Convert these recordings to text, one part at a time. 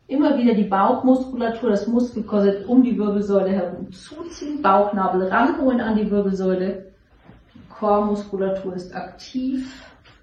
Immer wieder die Bauchmuskulatur, das Muskelkorsett um die Wirbelsäule herum zuziehen, Bauchnabel ranholen an die Wirbelsäule. Die Chormuskulatur ist aktiv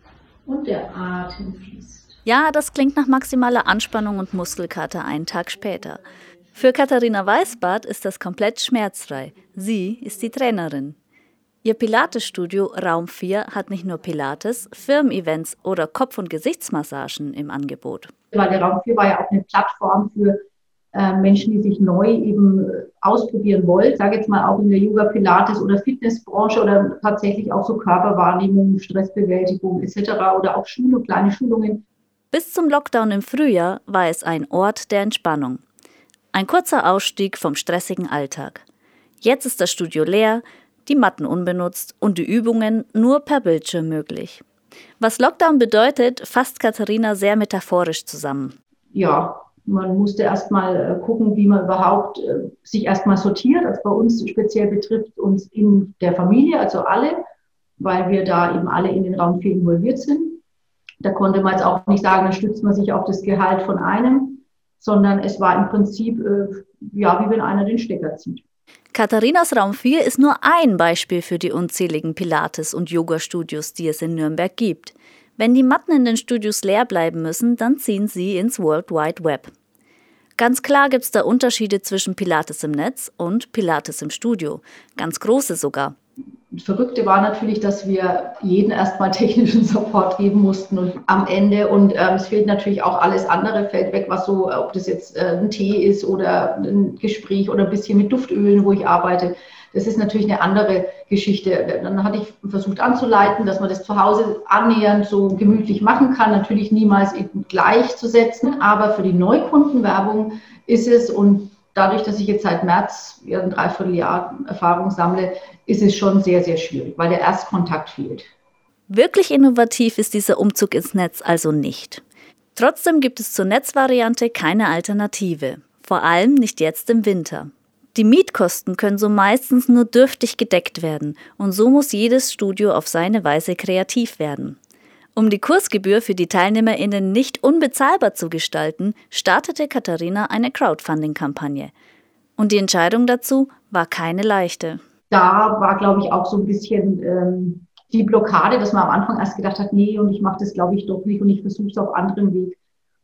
und der Atem fließt. Ja, das klingt nach maximaler Anspannung und Muskelkater einen Tag später. Für Katharina Weißbart ist das komplett schmerzfrei. Sie ist die Trainerin. Ihr Pilates-Studio Raum 4 hat nicht nur Pilates, Firmen-Events oder Kopf- und Gesichtsmassagen im Angebot. Weil der Raum 4 war ja auch eine Plattform für Menschen, die sich neu eben ausprobieren wollen. Ich sage jetzt mal auch in der Yoga, Pilates oder Fitnessbranche oder tatsächlich auch so Körperwahrnehmung, Stressbewältigung etc. oder auch kleine Schulungen. Bis zum Lockdown im Frühjahr war es ein Ort der Entspannung. Ein kurzer Ausstieg vom stressigen Alltag. Jetzt ist das Studio leer, die Matten unbenutzt und die Übungen nur per Bildschirm möglich. Was Lockdown bedeutet, fasst Katharina sehr metaphorisch zusammen. Ja, man musste erstmal gucken, wie man überhaupt sich erstmal sortiert. Also bei uns speziell betrifft uns in der Familie, also alle, weil wir da eben alle in den Raum 4 involviert sind. Da konnte man jetzt auch nicht sagen, dann stützt man sich auf das Gehalt von einem, sondern es war im Prinzip, wie wenn einer den Stecker zieht. Katharinas Raum 4 ist nur ein Beispiel für die unzähligen Pilates- und Yoga-Studios, die es in Nürnberg gibt. Wenn die Matten in den Studios leer bleiben müssen, dann ziehen sie ins World Wide Web. Ganz klar gibt es da Unterschiede zwischen Pilates im Netz und Pilates im Studio. Ganz große sogar. Das Verrückte war natürlich, dass wir jeden erstmal technischen Support geben mussten und am Ende. Und es fehlt natürlich auch alles andere, fällt weg, was so, ob das jetzt ein Tee ist oder ein Gespräch oder ein bisschen mit Duftölen, wo ich arbeite. Das ist natürlich eine andere Geschichte. Dann hatte ich versucht anzuleiten, dass man das zu Hause annähernd so gemütlich machen kann. Natürlich niemals eben gleichzusetzen, aber für die Neukundenwerbung ist es, und dadurch, dass ich jetzt seit März ein Dreivierteljahr Erfahrung sammle, ist es schon sehr, sehr schwierig, weil der Erstkontakt fehlt. Wirklich innovativ ist dieser Umzug ins Netz also nicht. Trotzdem gibt es zur Netzvariante keine Alternative. Vor allem nicht jetzt im Winter. Die Mietkosten können so meistens nur dürftig gedeckt werden und so muss jedes Studio auf seine Weise kreativ werden. Um die Kursgebühr für die TeilnehmerInnen nicht unbezahlbar zu gestalten, startete Katharina eine Crowdfunding-Kampagne. Und die Entscheidung dazu war keine leichte. Da war, glaube ich, auch so ein bisschen die Blockade, dass man am Anfang erst gedacht hat, nee, und ich mache das, glaube ich, doch nicht und ich versuche es auf anderem Weg.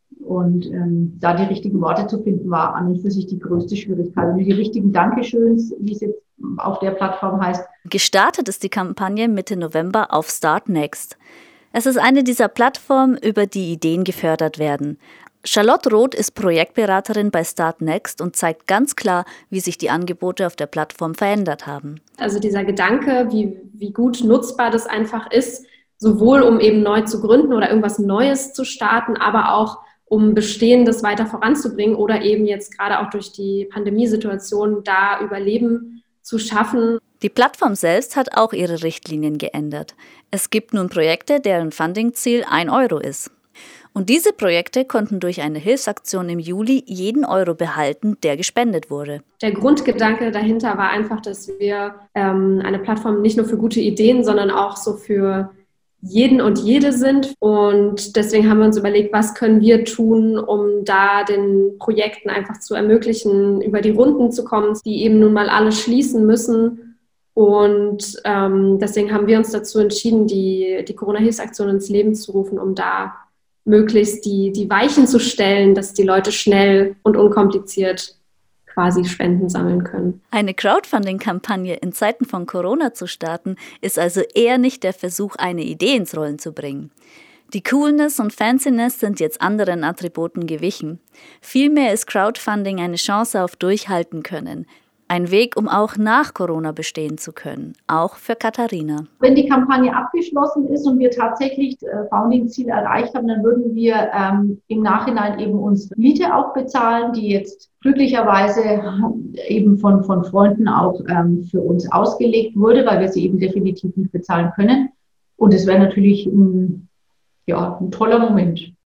Und da die richtigen Worte zu finden, war an und für sich die größte Schwierigkeit. Und die richtigen Dankeschöns, wie es jetzt auf der Plattform heißt. Gestartet ist die Kampagne Mitte November auf Start Next. Es ist eine dieser Plattformen, über die Ideen gefördert werden. Charlotte Roth ist Projektberaterin bei Start Next und zeigt ganz klar, wie sich die Angebote auf der Plattform verändert haben. Also dieser Gedanke, wie gut nutzbar das einfach ist, sowohl um eben neu zu gründen oder irgendwas Neues zu starten, aber auch um Bestehendes weiter voranzubringen oder eben jetzt gerade auch durch die Pandemiesituation da Überleben zu schaffen. Die Plattform selbst hat auch ihre Richtlinien geändert. Es gibt nun Projekte, deren Fundingziel 1 Euro ist. Und diese Projekte konnten durch eine Hilfsaktion im Juli jeden Euro behalten, der gespendet wurde. Der Grundgedanke dahinter war einfach, dass wir eine Plattform nicht nur für gute Ideen, sondern auch so für jeden und jede sind. Und deswegen haben wir uns überlegt, was können wir tun, um da den Projekten einfach zu ermöglichen, über die Runden zu kommen, die eben nun mal alle schließen müssen. Und deswegen haben wir uns dazu entschieden, die Corona-Hilfsaktion ins Leben zu rufen, um da möglichst die Weichen zu stellen, dass die Leute schnell und unkompliziert quasi Spenden sammeln können. Eine Crowdfunding-Kampagne in Zeiten von Corona zu starten, ist also eher nicht der Versuch, eine Idee ins Rollen zu bringen. Die Coolness und Fanciness sind jetzt anderen Attributen gewichen. Vielmehr ist Crowdfunding eine Chance auf Durchhalten können. Ein Weg, um auch nach Corona bestehen zu können, auch für Katharina. Wenn die Kampagne abgeschlossen ist und wir tatsächlich Founding-Ziel erreicht haben, dann würden wir im Nachhinein eben unsere Miete auch bezahlen, die jetzt glücklicherweise eben von Freunden auch für uns ausgelegt wurde, weil wir sie eben definitiv nicht bezahlen können. Und es wäre natürlich ein toller Moment.